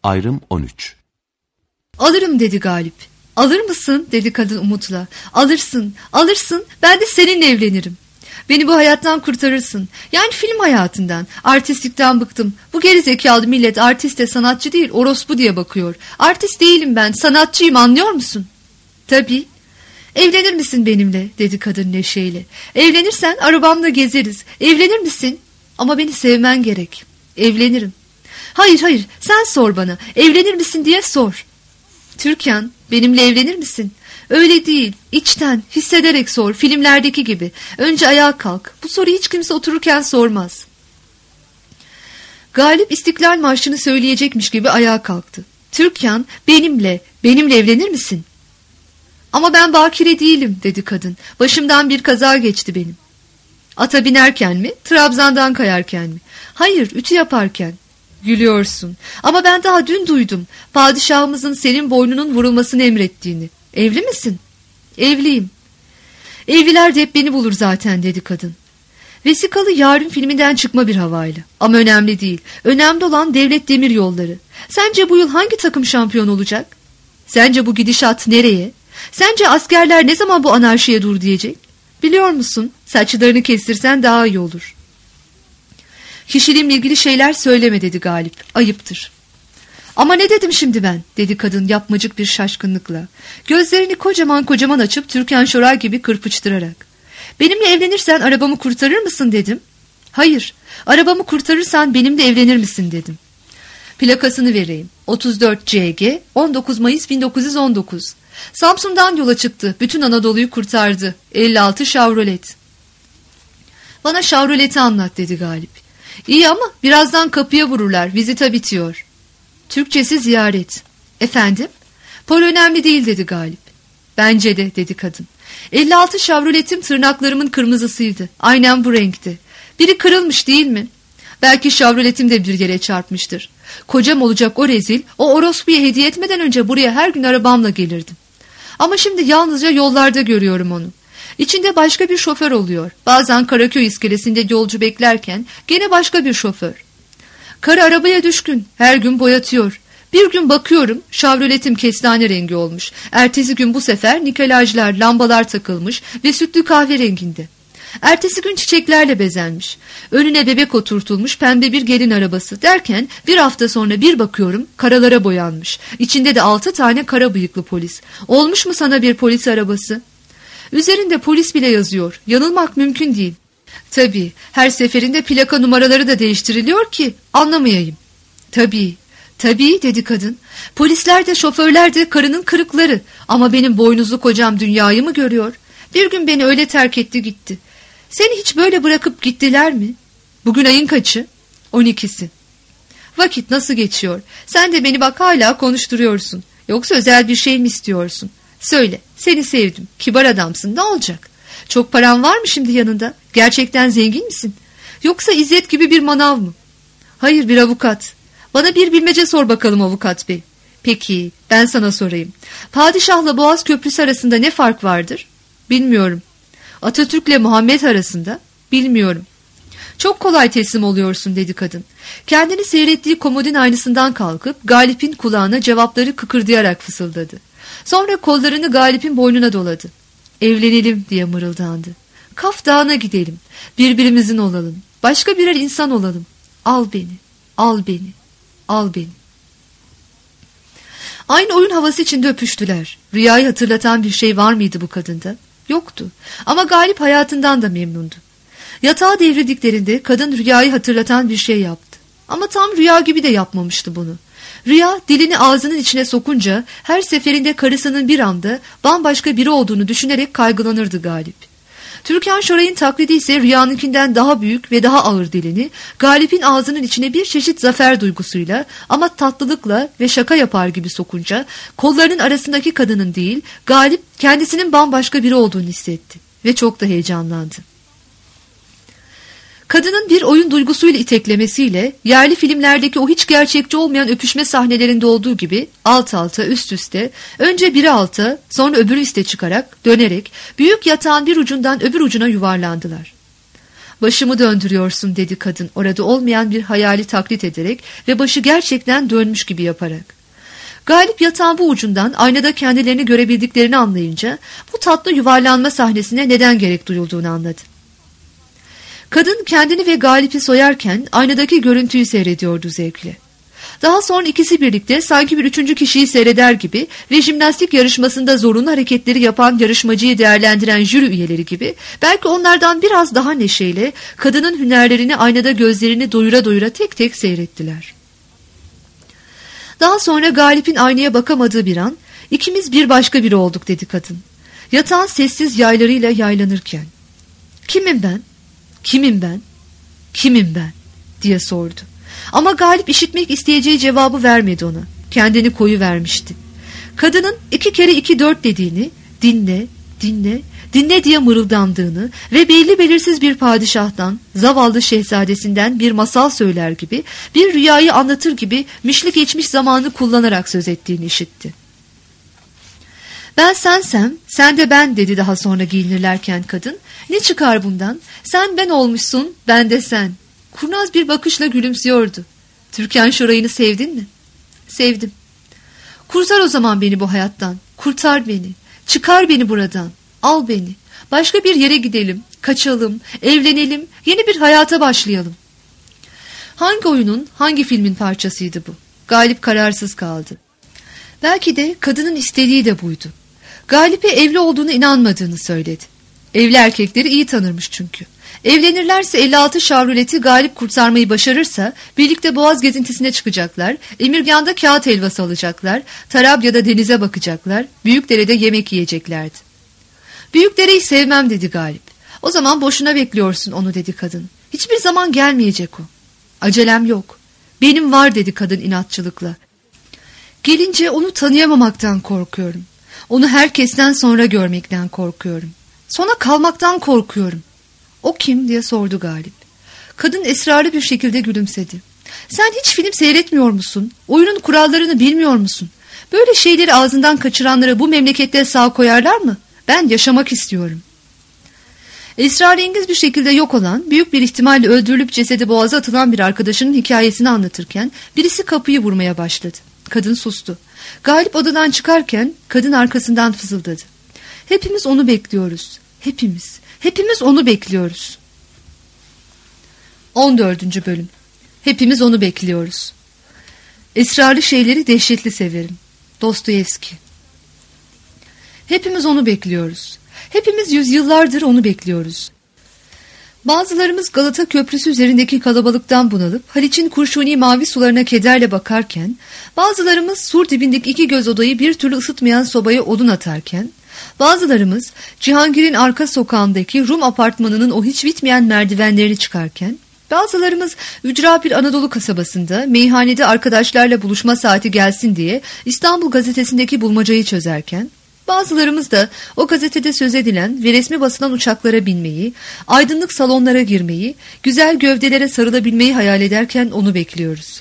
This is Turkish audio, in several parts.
Ayrım 13. Alırım dedi Galip. Alır mısın dedi kadın umutla. Alırsın, alırsın, ben de seninle evlenirim. Beni bu hayattan kurtarırsın. Yani film hayatından, artistlikten bıktım. Bu gerizekalı millet artiste sanatçı değil, orospu diye bakıyor. Artist değilim ben, sanatçıyım, anlıyor musun? Tabii. Evlenir misin benimle dedi kadın neşeyle. Evlenirsen arabamla gezeriz. Evlenir misin? Ama beni sevmen gerek. Evlenirim. Hayır hayır, sen sor bana. Evlenir misin diye sor. Türkan, benimle evlenir misin? Öyle değil, içten, hissederek sor, filmlerdeki gibi. Önce ayağa kalk. Bu soruyu hiç kimse otururken sormaz. Galip İstiklal Marşı'nı söyleyecekmiş gibi ayağa kalktı. Türkan, benimle evlenir misin? Ama ben bakire değilim dedi kadın. Başımdan bir kaza geçti benim. Ata binerken mi, trabzandan kayarken mi? Hayır, ütü yaparken. Gülüyorsun. Ama ben daha dün duydum. Padişahımızın senin boynunun vurulmasını emrettiğini. Evli misin? Evliyim. Evliler de hep beni bulur zaten dedi kadın. Vesikalı Yarın filminden çıkma bir havayla. Ama önemli değil. Önemli olan devlet demir yolları. Sence bu yıl hangi takım şampiyon olacak? Sence bu gidişat nereye? Sence askerler ne zaman bu anarşiye dur diyecek? Biliyor musun? Saçlarını kestirsen daha iyi olur. Kişiliğimle ilgili şeyler söyleme dedi Galip. Ayıptır. Ama ne dedim şimdi ben? Dedi kadın yapmacık bir şaşkınlıkla. Gözlerini kocaman kocaman açıp Türkan Şoray gibi kırpıştırarak. Benimle evlenirsen arabamı kurtarır mısın dedim. Hayır, arabamı kurtarırsan benimle evlenir misin dedim. Plakasını vereyim. 34 CG 19 Mayıs 1919. Samsun'dan yola çıktı. Bütün Anadolu'yu kurtardı. 56 Chevrolet. Bana Chevrolet'i anlat dedi Galip. İyi ama birazdan kapıya vururlar. Vizita bitiyor. Türkçesi ziyaret. Efendim? Para önemli değil dedi Galip. Bence de dedi kadın. 56 Chevrolet'im tırnaklarımın kırmızısıydı. Aynen bu renkti. Biri kırılmış değil mi? Belki Chevrolet'im de bir yere çarpmıştır. Kocam olacak o rezil, o orospuya hediye etmeden önce buraya her gün arabamla gelirdim. Ama şimdi yalnızca yollarda görüyorum onu. İçinde başka bir şoför oluyor. Bazen Karaköy iskelesinde yolcu beklerken gene başka bir şoför. Karı arabaya düşkün. Her gün boyatıyor. Bir gün bakıyorum Chevrolet'im kestane rengi olmuş. Ertesi gün bu sefer nikelajlar, lambalar takılmış ve sütlü kahverenginde. Ertesi gün çiçeklerle bezenmiş. Önüne bebek oturtulmuş pembe bir gelin arabası derken bir hafta sonra bir bakıyorum karalara boyanmış. İçinde de 6 tane kara bıyıklı polis. Olmuş mu sana bir polis arabası? Üzerinde polis bile yazıyor. Yanılmak mümkün değil. Tabii her seferinde plaka numaraları da değiştiriliyor ki anlamayayım. Tabii dedi kadın. Polisler de şoförler de karının kırıkları. Ama benim boynuzlu kocam dünyayı mı görüyor? Bir gün beni öyle terk etti gitti. Seni hiç böyle bırakıp gittiler mi? Bugün ayın kaçı? 12'si. Vakit nasıl geçiyor? Sen de beni bak hala konuşturuyorsun. Yoksa özel bir şey mi istiyorsun? Söyle, seni sevdim. Kibar adamsın, ne olacak? Çok paran var mı şimdi yanında? Gerçekten zengin misin? Yoksa İzzet gibi bir manav mı? Hayır, bir avukat. Bana bir bilmece sor bakalım avukat bey. Peki, ben sana sorayım. Padişahla Boğaz Köprüsü arasında ne fark vardır? Bilmiyorum. Atatürk'le Muhammed arasında? Bilmiyorum. Çok kolay teslim oluyorsun dedi kadın. Kendini seyrettiği komodin aynasından kalkıp Galip'in kulağına cevapları kıkırdayarak fısıldadı. Sonra kollarını Galip'in boynuna doladı. Evlenelim diye mırıldandı. Kaf Dağı'na gidelim. Birbirimizin olalım. Başka birer insan olalım. Al beni, al beni, al beni. Aynı oyun havası içinde öpüştüler. Rüyayı hatırlatan bir şey var mıydı bu kadında? Yoktu. Ama Galip hayatından da memnundu. Yatağa devrildiklerinde kadın rüyayı hatırlatan bir şey yaptı. Ama tam rüya gibi de yapmamıştı bunu. Rüya dilini ağzının içine sokunca her seferinde karısının bir anda bambaşka biri olduğunu düşünerek kaygılanırdı Galip. Türkan Şoray'ın taklidi ise rüyanınkinden daha büyük ve daha ağır dilini Galip'in ağzının içine bir çeşit zafer duygusuyla ama tatlılıkla ve şaka yapar gibi sokunca kollarının arasındaki kadının değil Galip kendisinin bambaşka biri olduğunu hissetti ve çok da heyecanlandı. Kadının bir oyun duygusuyla iteklemesiyle yerli filmlerdeki o hiç gerçekçi olmayan öpüşme sahnelerinde olduğu gibi alt alta üst üste önce biri alta sonra öbürü üste çıkarak dönerek büyük yatağın bir ucundan öbür ucuna yuvarlandılar. Başımı döndürüyorsun dedi kadın orada olmayan bir hayali taklit ederek ve başı gerçekten dönmüş gibi yaparak. Galip yatağın bu ucundan aynada kendilerini görebildiklerini anlayınca bu tatlı yuvarlanma sahnesine neden gerek duyulduğunu anladı. Kadın kendini ve Galip'i soyarken aynadaki görüntüyü seyrediyordu zevkle. Daha sonra ikisi birlikte sanki bir üçüncü kişiyi seyreder gibi ve jimnastik yarışmasında zorunlu hareketleri yapan yarışmacıyı değerlendiren jüri üyeleri gibi belki onlardan biraz daha neşeyle kadının hünerlerini aynada gözlerini doyura doyura tek tek seyrettiler. Daha sonra Galip'in aynaya bakamadığı bir an ikimiz bir başka biri olduk dedi kadın. Yatağın sessiz yaylarıyla yaylanırken. Kimim ben? Kimim ben? Kimim ben? Diye sordu. Ama Galip işitmek isteyeceği cevabı vermedi ona. Kendini koyuvermişti. Kadının 2 kere 2 4 dediğini, dinle, dinle, dinle diye mırıldandığını ve belli belirsiz bir padişahtan, zavallı şehzadesinden bir masal söyler gibi, bir rüyayı anlatır gibi mişli geçmiş zamanı kullanarak söz ettiğini işitti. Ben sensem, sen de ben dedi daha sonra giyinirlerken kadın. Ne çıkar bundan? Sen ben olmuşsun, ben de sen. Kurnaz bir bakışla gülümsüyordu. Türkan Şoray'ını sevdin mi? Sevdim. Kurtar o zaman beni bu hayattan. Kurtar beni. Çıkar beni buradan. Al beni. Başka bir yere gidelim. Kaçalım. Evlenelim. Yeni bir hayata başlayalım. Hangi oyunun, hangi filmin parçasıydı bu? Galip kararsız kaldı. Belki de kadının istediği de buydu. Galip'e evli olduğunu inanmadığını söyledi. Evli erkekleri iyi tanırmış çünkü. Evlenirlerse 56 şavruleti Galip kurtarmayı başarırsa birlikte Boğaz gezintisine çıkacaklar, Emirgan'da kağıt helvası alacaklar, Tarabya'da denize bakacaklar, Büyükdere'de yemek yiyeceklerdi. Büyükdere'yi sevmem dedi Galip. O zaman boşuna bekliyorsun onu dedi kadın. Hiçbir zaman gelmeyecek o. Acelem yok. Benim var dedi kadın inatçılıkla. Gelince onu tanıyamamaktan korkuyorum. Onu herkesten sonra görmekten korkuyorum. Sona kalmaktan korkuyorum. O kim diye sordu Galip. Kadın esrarlı bir şekilde gülümsedi. Sen hiç film seyretmiyor musun? Oyunun kurallarını bilmiyor musun? Böyle şeyleri ağzından kaçıranlara bu memlekette sağ koyarlar mı? Ben yaşamak istiyorum. Esrarengiz bir şekilde yok olan, büyük bir ihtimalle öldürülüp cesedi boğaza atılan bir arkadaşının hikayesini anlatırken birisi kapıyı vurmaya başladı. Kadın sustu. Galip odadan çıkarken kadın arkasından fısıldadı. Hepimiz onu bekliyoruz. Hepimiz. Hepimiz onu bekliyoruz. 14. bölüm. Hepimiz onu bekliyoruz. Esrarlı şeyleri dehşetli severim. Dostoyevski. Hepimiz onu bekliyoruz. Hepimiz yüzyıllardır onu bekliyoruz. Bazılarımız Galata Köprüsü üzerindeki kalabalıktan bunalıp Haliç'in kurşuni mavi sularına kederle bakarken, bazılarımız sur dibindeki 2 göz odayı bir türlü ısıtmayan sobaya odun atarken, bazılarımız Cihangir'in arka sokağındaki Rum apartmanının o hiç bitmeyen merdivenlerini çıkarken, bazılarımız ücra bir Anadolu kasabasında meyhanede arkadaşlarla buluşma saati gelsin diye İstanbul Gazetesi'ndeki bulmacayı çözerken, bazılarımız da o gazetede söz edilen ve resmi basılan uçaklara binmeyi, aydınlık salonlara girmeyi, güzel gövdelere sarılabilmeyi hayal ederken onu bekliyoruz.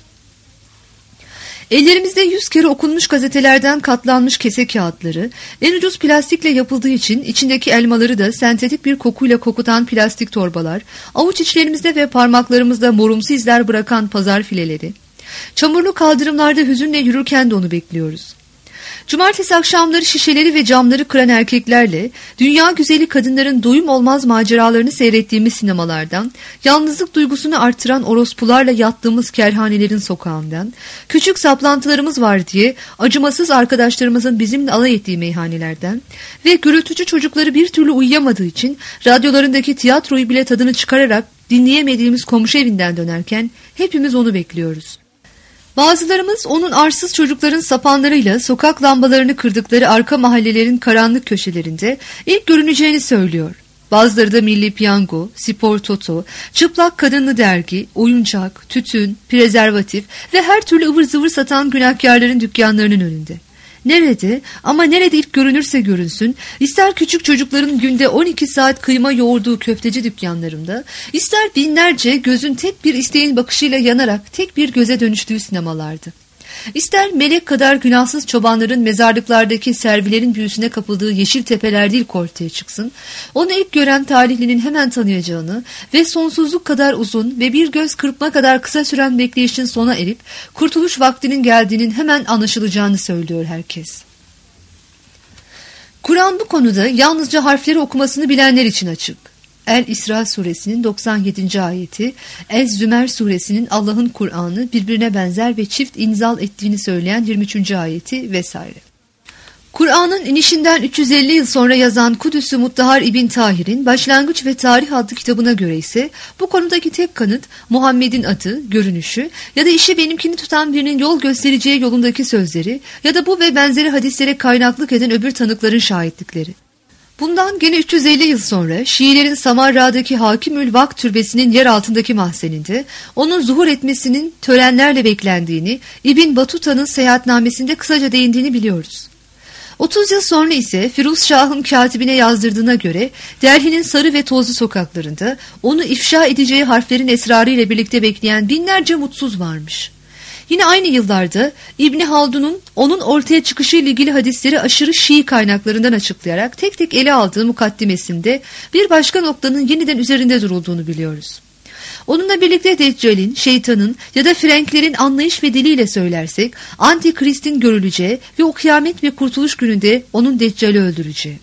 Ellerimizde 100 kere okunmuş gazetelerden katlanmış kese kağıtları, en ucuz plastikle yapıldığı için içindeki elmaları da sentetik bir kokuyla kokutan plastik torbalar, avuç içlerimizde ve parmaklarımızda morumsu izler bırakan pazar fileleri, çamurlu kaldırımlarda hüzünle yürürken de onu bekliyoruz. Cumartesi akşamları şişeleri ve camları kıran erkeklerle dünya güzeli kadınların doyum olmaz maceralarını seyrettiğimiz sinemalardan, yalnızlık duygusunu artıran orospularla yattığımız kerhanelerin sokağından, küçük saplantılarımız var diye acımasız arkadaşlarımızın bizimle alay ettiği meyhanelerden ve gürültücü çocukları bir türlü uyuyamadığı için radyolarındaki tiyatroyu bile tadını çıkararak dinleyemediğimiz komşu evinden dönerken hepimiz onu bekliyoruz. Bazılarımız onun arsız çocukların sapanlarıyla sokak lambalarını kırdıkları arka mahallelerin karanlık köşelerinde ilk görüneceğini söylüyor. Bazıları da milli piyango, spor toto, çıplak kadınlı dergi, oyuncak, tütün, prezervatif ve her türlü ıvır zıvır satan günahkarların dükkanlarının önünde. Nerede ama nerede ilk görünürse görünsün, ister küçük çocukların günde 12 saat kıyma yoğurduğu köfteci dükkanlarında, ister binlerce gözün tek bir isteğin bakışıyla yanarak tek bir göze dönüştüğü sinemalardı. İster melek kadar günahsız çobanların mezarlıklardaki servilerin büyüsüne kapıldığı yeşil tepeler değil ortaya çıksın, onu ilk gören talihlinin hemen tanıyacağını ve sonsuzluk kadar uzun ve bir göz kırpma kadar kısa süren bekleyişin sona erip kurtuluş vaktinin geldiğinin hemen anlaşılacağını söylüyor herkes. Kur'an bu konuda yalnızca harfleri okumasını bilenler için açık. El-İsra suresinin 97. ayeti, Ez-Zümer suresinin Allah'ın Kur'an'ı birbirine benzer ve çift inzal ettiğini söyleyen 23. ayeti vesaire. Kur'an'ın inişinden 350 yıl sonra yazan Kudüs-ü Muttahar İbn Tahir'in Başlangıç ve Tarih adlı kitabına göre ise bu konudaki tek kanıt Muhammed'in adı, görünüşü ya da işi benimkini tutan birinin yol göstereceği yolundaki sözleri ya da bu ve benzeri hadislere kaynaklık eden öbür tanıkların şahitlikleri. Bundan gene 350 yıl sonra Şiilerin Samarra'daki Hakimül Vak türbesinin yer altındaki mahzeninde onun zuhur etmesinin törenlerle beklendiğini İbn Batuta'nın seyahatnamesinde kısaca değindiğini biliyoruz. 30 yıl sonra ise Firuz Şah'ın katibine yazdırdığına göre Delhi'nin sarı ve tozlu sokaklarında onu ifşa edeceği harflerin esrarı ile birlikte bekleyen binlerce mutsuz varmış. Yine aynı yıllarda İbni Haldun'un onun ortaya çıkışı ile ilgili hadisleri aşırı Şii kaynaklarından açıklayarak tek tek ele aldığı mukaddimesinde bir başka noktanın yeniden üzerinde durulduğunu biliyoruz. Onunla birlikte Deccal'in, şeytanın ya da Frenklerin anlayış ve diliyle söylersek Antikrist'in görüleceği ve o kıyamet ve kurtuluş gününde onun Deccal'i öldüreceği.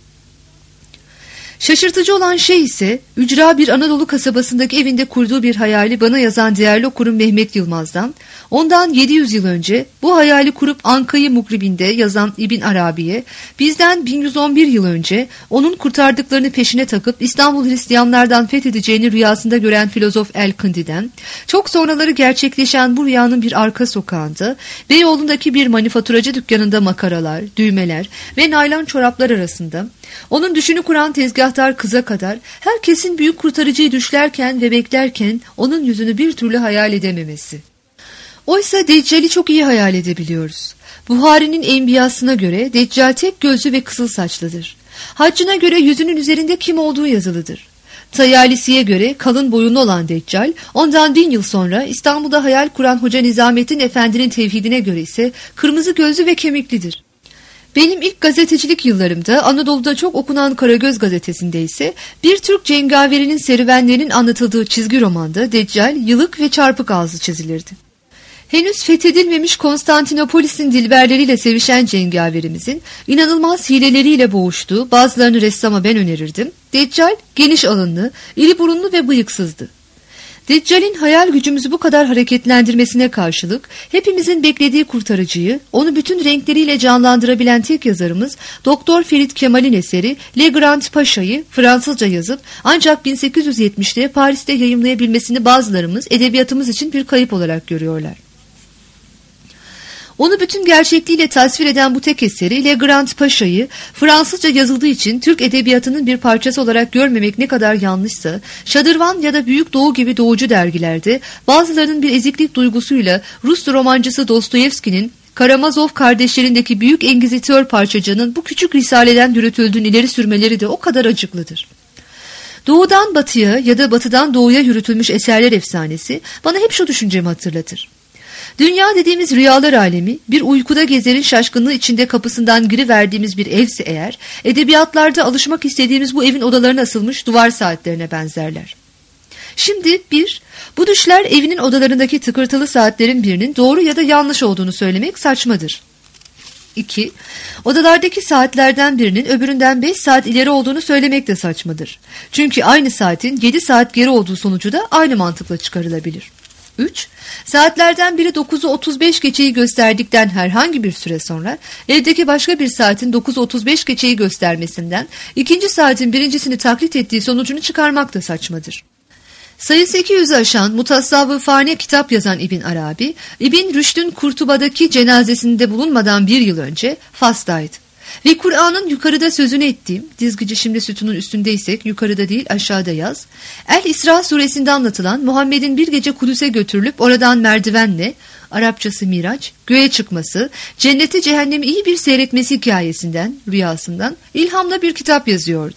Şaşırtıcı olan şey ise ücra bir Anadolu kasabasındaki evinde kurduğu bir hayali bana yazan değerli okurum Mehmet Yılmaz'dan, ondan 700 yıl önce bu hayali kurup Anka'yı Mukribin'de yazan İbn Arabi'ye, bizden 1111 yıl önce onun kurtardıklarını peşine takıp İstanbul Hristiyanlardan fethedeceğini rüyasında gören filozof El-Kındi'den, çok sonraları gerçekleşen bu rüyanın bir arka sokağında, Beyoğlu'ndaki bir manifaturacı dükkanında makaralar, düğmeler ve naylon çoraplar arasında, onun düşünü kuran tezgahtar kıza kadar herkesin büyük kurtarıcıyı düşlerken ve beklerken onun yüzünü bir türlü hayal edememesi. Oysa Deccal'i çok iyi hayal edebiliyoruz. Buhari'nin Enbiyasına göre Deccal tek gözlü ve kızıl saçlıdır. Haccına göre yüzünün üzerinde kim olduğu yazılıdır. Tayalisi'ye göre kalın boyunlu olan Deccal, ondan 1000 yıl sonra İstanbul'da hayal kuran Hoca Nizamettin Efendi'nin tevhidine göre ise kırmızı gözlü ve kemiklidir. Benim ilk gazetecilik yıllarımda Anadolu'da çok okunan Karagöz gazetesinde ise bir Türk cengaverinin serüvenlerinin anlatıldığı çizgi romanda Deccal yılık ve çarpık ağzı çizilirdi. Henüz fethedilmemiş Konstantinopolis'in dilberleriyle sevişen cengaverimizin inanılmaz hileleriyle boğuştuğu bazılarını ressama ben önerirdim. Deccal geniş alınlı, iri burunlu ve bıyıksızdı. Deccal'in hayal gücümüzü bu kadar hareketlendirmesine karşılık hepimizin beklediği kurtarıcıyı, onu bütün renkleriyle canlandırabilen tek yazarımız Doktor Ferit Kemal'in eseri Le Grand Paşa'yı Fransızca yazıp ancak 1870'te Paris'te yayımlayabilmesini bazılarımız edebiyatımız için bir kayıp olarak görüyorlar. Onu bütün gerçekliğiyle tasvir eden bu tek eseri Le Grand Paşa'yı Fransızca yazıldığı için Türk edebiyatının bir parçası olarak görmemek ne kadar yanlışsa, Şadırvan ya da Büyük Doğu gibi doğucu dergilerde bazılarının bir eziklik duygusuyla Rus romancısı Dostoyevski'nin Karamazov kardeşlerindeki büyük engizitör parçacığının bu küçük risaleden yürütüldüğünü ileri sürmeleri de o kadar acıklıdır. Doğudan batıya ya da batıdan doğuya yürütülmüş eserler efsanesi bana hep şu düşüncemi hatırlatır. Dünya dediğimiz rüyalar alemi, bir uykuda gezerin şaşkınlığı içinde kapısından giriverdiğimiz bir evse eğer, edebiyatlarda alışmak istediğimiz bu evin odalarına asılmış duvar saatlerine benzerler. Şimdi bu düşler evinin odalarındaki tıkırtılı saatlerin birinin doğru ya da yanlış olduğunu söylemek saçmadır. 2. Odalardaki saatlerden birinin öbüründen 5 saat ileri olduğunu söylemek de saçmadır. Çünkü aynı saatin 7 saat geri olduğu sonucu da aynı mantıkla çıkarılabilir. 3. Saatlerden biri 9'u 35 geçeyi gösterdikten herhangi bir süre sonra evdeki başka bir saatin 9'u 35 geçeyi göstermesinden ikinci saatin birincisini taklit ettiği sonucunu çıkarmak da saçmadır. Sayısı 200'ü aşan mutasavvıfane kitap yazan İbn Arabi, İbn Rüşd'ün Kurtuba'daki cenazesinde bulunmadan bir yıl önce Fas'taydı. Ve Kur'an'ın yukarıda sözünü ettiğim, dizgici şimdi sütunun üstündeysek yukarıda değil aşağıda yaz, El-İsra suresinde anlatılan Muhammed'in bir gece Kudüs'e götürülüp oradan merdivenle, Arapçası Miraç, göğe çıkması, cenneti cehennemi iyi bir seyretmesi hikayesinden, rüyasından ilhamla bir kitap yazıyordu.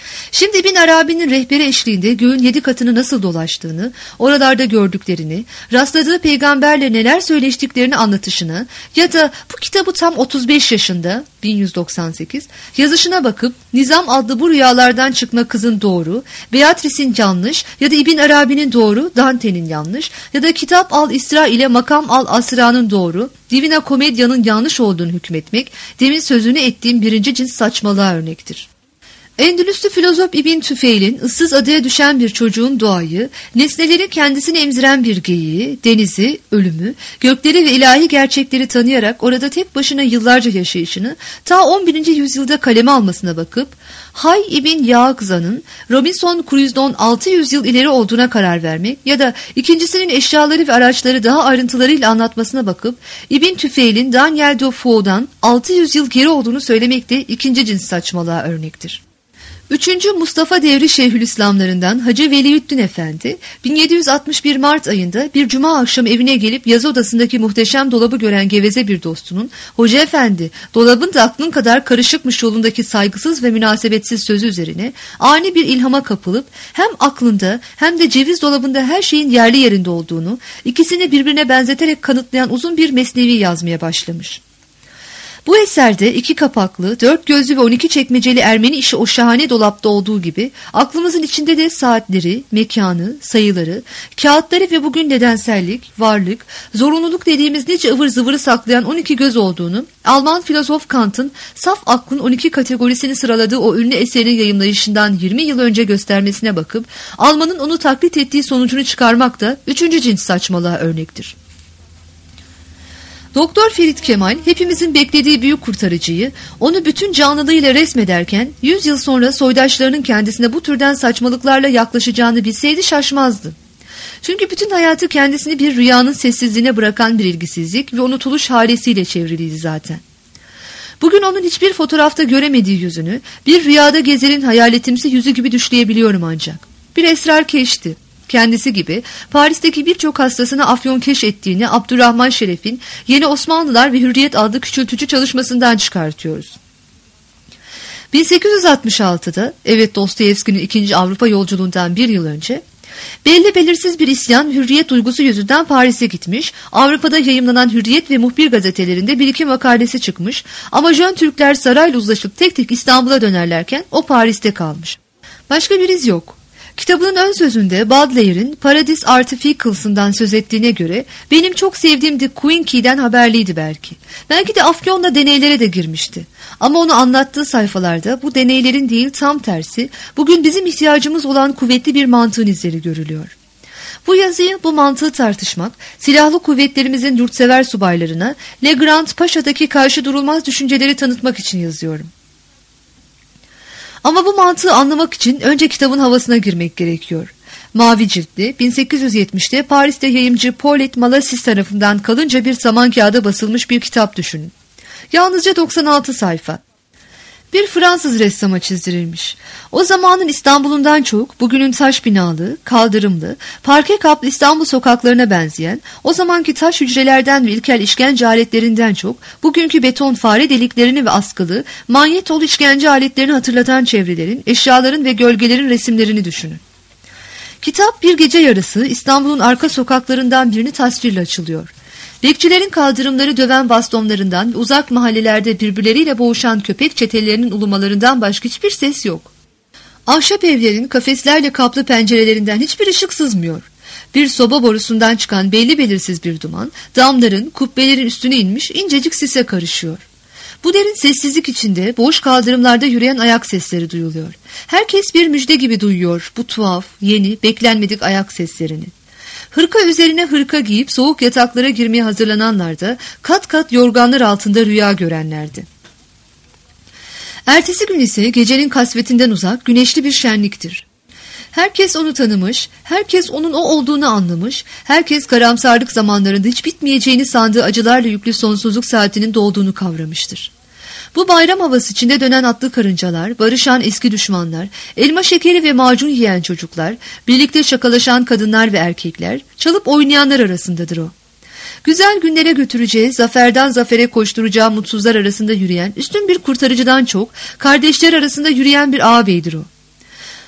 Şimdi İbn Arabi'nin rehberi eşliğinde göğün 7 katını nasıl dolaştığını, oralarda gördüklerini, rastladığı peygamberle neler söyleştiklerini anlatışını ya da bu kitabı tam 35 yaşında 1198 yazışına bakıp Nizam adlı bu rüyalardan çıkma kızın doğru, Beatrice'in yanlış ya da İbn Arabi'nin doğru, Dante'nin yanlış ya da Kitap al-İsra ile Makam al-Asra'nın doğru, Divina Commedia'nın yanlış olduğunu hükmetmek, demin sözünü ettiğim birinci cins saçmalığa örnektir. Endülüslü filozof İbn Tüfeil'in ıssız adaya düşen bir çocuğun doğayı, nesneleri kendisini emziren bir geyiği, denizi, ölümü, gökleri ve ilahi gerçekleri tanıyarak orada tek başına yıllarca yaşayışını ta 11. yüzyılda kaleme almasına bakıp, Hay İbn Yağza'nın Robinson Crusoe'dan 600 yıl ileri olduğuna karar vermek ya da ikincisinin eşyaları ve araçları daha ayrıntılarıyla anlatmasına bakıp, İbn Tüfeil'in Daniel Defoe'dan 600 yıl geri olduğunu söylemek de ikinci cins saçmalığa örnektir. 3. Mustafa devri Şeyhülislamlarından Hacı Veliüddin Efendi 1761 Mart ayında bir cuma akşamı evine gelip yazı odasındaki muhteşem dolabı gören geveze bir dostunun "Hoca efendi, dolabın da aklın kadar karışıkmış" yolundaki saygısız ve münasebetsiz sözü üzerine ani bir ilhama kapılıp hem aklında hem de ceviz dolabında her şeyin yerli yerinde olduğunu, ikisini birbirine benzeterek kanıtlayan uzun bir mesnevi yazmaya başlamış. Bu eserde 2 kapaklı, 4 gözlü ve 12 çekmeceli Ermeni işi o şahane dolapta olduğu gibi aklımızın içinde de saatleri, mekanı, sayıları, kağıtları ve bugün nedensellik, varlık, zorunluluk dediğimiz nice ıvır zıvırı saklayan 12 göz olduğunu Alman filozof Kant'ın saf aklın 12 kategorisini sıraladığı o ünlü eserin yayımlayışından 20 yıl önce göstermesine bakıp Alman'ın onu taklit ettiği sonucunu çıkarmak da 3. cins saçmalığa örnektir. Doktor Ferit Kemal hepimizin beklediği büyük kurtarıcıyı, onu bütün canlılığıyla resmederken 100 yıl sonra soydaşlarının kendisine bu türden saçmalıklarla yaklaşacağını bilseydi şaşmazdı. Çünkü bütün hayatı kendisini bir rüyanın sessizliğine bırakan bir ilgisizlik ve unutuluş halesiyle çevriliydi zaten. Bugün onun hiçbir fotoğrafta göremediği yüzünü bir rüyada gezerin hayaletimsi yüzü gibi düşleyebiliyorum ancak. Bir esrarkeşti. Kendisi gibi Paris'teki birçok hastasına afyonkeş ettiğini Abdurrahman Şeref'in Yeni Osmanlılar ve Hürriyet adlı küçültücü çalışmasından çıkartıyoruz. 1866'da, evet Dostoyevski'nin 2. Avrupa yolculuğundan bir yıl önce, belli belirsiz bir isyan hürriyet duygusu yüzünden Paris'e gitmiş, Avrupa'da yayımlanan Hürriyet ve Muhbir gazetelerinde bir iki makalesi çıkmış ama Jön Türkler sarayla uzlaşıp tek tek İstanbul'a dönerlerken o Paris'te kalmış. Başka bir iz yok. Kitabının ön sözünde Baudelaire'in Paradis Artificals'ından söz ettiğine göre benim çok sevdiğim de Queen Key'den haberliydi belki. Belki de Afyon'la deneylere de girmişti. Ama onu anlattığı sayfalarda bu deneylerin değil tam tersi bugün bizim ihtiyacımız olan kuvvetli bir mantığın izleri görülüyor. Bu yazıyı, bu mantığı tartışmak, silahlı kuvvetlerimizin yurtsever subaylarına Legrand Paşa'daki karşı durulmaz düşünceleri tanıtmak için yazıyorum. Ama bu mantığı anlamak için önce kitabın havasına girmek gerekiyor. Mavi ciltli, 1870'te Paris'te yayımcı Paulette Malassis tarafından kalınca bir saman kağıda basılmış bir kitap düşünün. Yalnızca 96 sayfa. Bir Fransız ressama çizdirilmiş. O zamanın İstanbul'undan çok bugünün taş binalı, kaldırımlı, parke kaplı İstanbul sokaklarına benzeyen, o zamanki taş hücrelerden ve ilkel işkence aletlerinden çok bugünkü beton fare deliklerini ve askılı, manyetolu işkence aletlerini hatırlatan çevrelerin, eşyaların ve gölgelerin resimlerini düşünün. Kitap bir gece yarısı İstanbul'un arka sokaklarından birini tasvirle açılıyor. Bekçilerin kaldırımları döven bastonlarından ve uzak mahallelerde birbirleriyle boğuşan köpek çetelerinin ulumalarından başka hiçbir ses yok. Ahşap evlerin kafeslerle kaplı pencerelerinden hiçbir ışık sızmıyor. Bir soba borusundan çıkan belli belirsiz bir duman, damların, kubbelerin üstüne inmiş incecik sise karışıyor. Bu derin sessizlik içinde boş kaldırımlarda yürüyen ayak sesleri duyuluyor. Herkes bir müjde gibi duyuyor bu tuhaf, yeni, beklenmedik ayak seslerini. Hırka üzerine hırka giyip soğuk yataklara girmeye hazırlananlar da kat kat yorganlar altında rüya görenlerdi. Ertesi gün ise gecenin kasvetinden uzak güneşli bir şenliktir. Herkes onu tanımış, herkes onun o olduğunu anlamış, herkes karamsarlık zamanlarında hiç bitmeyeceğini sandığı acılarla yüklü sonsuzluk saatinin dolduğunu kavramıştır. Bu bayram havası içinde dönen atlı karıncalar, barışan eski düşmanlar, elma şekeri ve macun yiyen çocuklar, birlikte şakalaşan kadınlar ve erkekler, çalıp oynayanlar arasındadır o. Güzel günlere götüreceği, zaferden zafere koşturacağı mutsuzlar arasında yürüyen, üstün bir kurtarıcıdan çok, kardeşler arasında yürüyen bir ağabeydir o.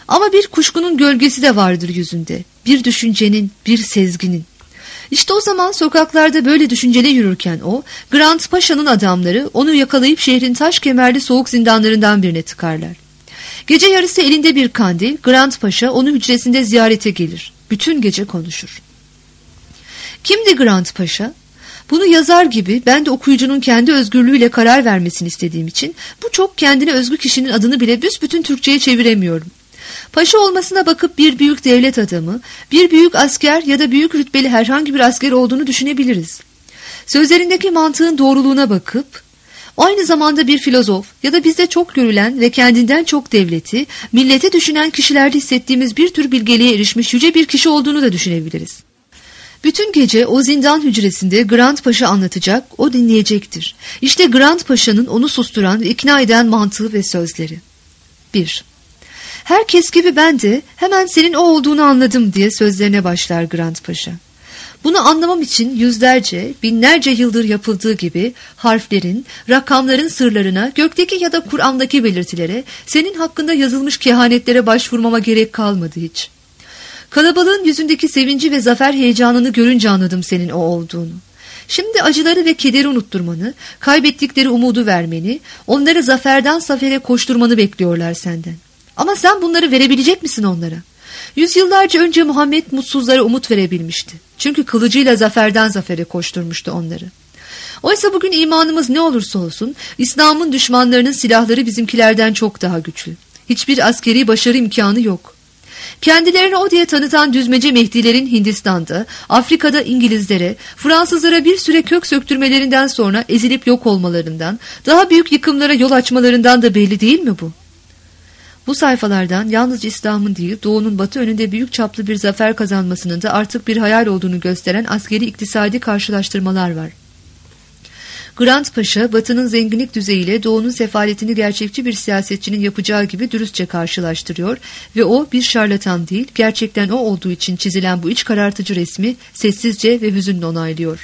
Ama bir kuşkunun gölgesi de vardır yüzünde. Bir düşüncenin, bir sezginin. İşte o zaman sokaklarda böyle düşünceli yürürken o, Grant Paşa'nın adamları onu yakalayıp şehrin taş kemerli soğuk zindanlarından birine tıkarlar. Gece yarısı elinde bir kandil, Grant Paşa onu hücresinde ziyarete gelir. Bütün gece konuşur. Kimdi Grant Paşa? Bunu yazar gibi ben de okuyucunun kendi özgürlüğüyle karar vermesini istediğim için bu çok kendine özgü kişinin adını bile büsbütün Türkçe'ye çeviremiyorum. Paşa olmasına bakıp bir büyük devlet adamı, bir büyük asker ya da büyük rütbeli herhangi bir asker olduğunu düşünebiliriz. Sözlerindeki mantığın doğruluğuna bakıp, aynı zamanda bir filozof ya da bizde çok görülen ve kendinden çok devleti, millete düşünen kişilerde hissettiğimiz bir tür bilgeliğe erişmiş yüce bir kişi olduğunu da düşünebiliriz. Bütün gece o zindan hücresinde Grant Paşa anlatacak, o dinleyecektir. İşte Grant Paşa'nın onu susturan ve ikna eden mantığı ve sözleri. 1. Herkes gibi ben de hemen senin o olduğunu anladım diye sözlerine başlar Grant Paşa. Bunu anlamam için yüzlerce, binlerce yıldır yapıldığı gibi harflerin, rakamların sırlarına, gökteki ya da Kur'an'daki belirtilere, senin hakkında yazılmış kehanetlere başvurmama gerek kalmadı hiç. Kalabalığın yüzündeki sevinci ve zafer heyecanını görünce anladım senin o olduğunu. Şimdi acıları ve kederi unutturmanı, kaybettikleri umudu vermeni, onları zaferden zafere koşturmanı bekliyorlar senden. Ama sen bunları verebilecek misin onlara? Yüzyıllarca önce Muhammed mutsuzlara umut verebilmişti. Çünkü kılıcıyla zaferden zafere koşturmuştu onları. Oysa bugün imanımız ne olursa olsun, İslam'ın düşmanlarının silahları bizimkilerden çok daha güçlü. Hiçbir askeri başarı imkanı yok. Kendilerini o diye tanıtan düzmece Mehdilerin Hindistan'da, Afrika'da İngilizlere, Fransızlara bir süre kök söktürmelerinden sonra ezilip yok olmalarından, daha büyük yıkımlara yol açmalarından da belli değil mi bu? Bu sayfalardan yalnızca İslam'ın değil, Doğu'nun Batı önünde büyük çaplı bir zafer kazanmasının da artık bir hayal olduğunu gösteren askeri iktisadi karşılaştırmalar var. Grant Paşa, Batı'nın zenginlik düzeyiyle Doğu'nun sefaletini gerçekçi bir siyasetçinin yapacağı gibi dürüstçe karşılaştırıyor ve o bir şarlatan değil, gerçekten o olduğu için çizilen bu iç karartıcı resmi sessizce ve hüzünle onaylıyor.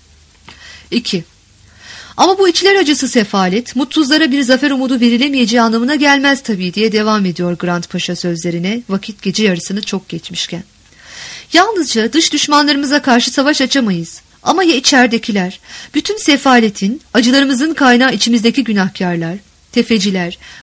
2. Ama bu içler acısı sefalet, mutsuzlara bir zafer umudu verilemeyeceği anlamına gelmez tabii diye devam ediyor Grant Paşa sözlerine, vakit gece yarısını çok geçmişken. Yalnızca dış düşmanlarımıza karşı savaş açamayız. Ama ya içeridekiler, bütün sefaletin, acılarımızın kaynağı içimizdeki günahkarlar, tefeciler,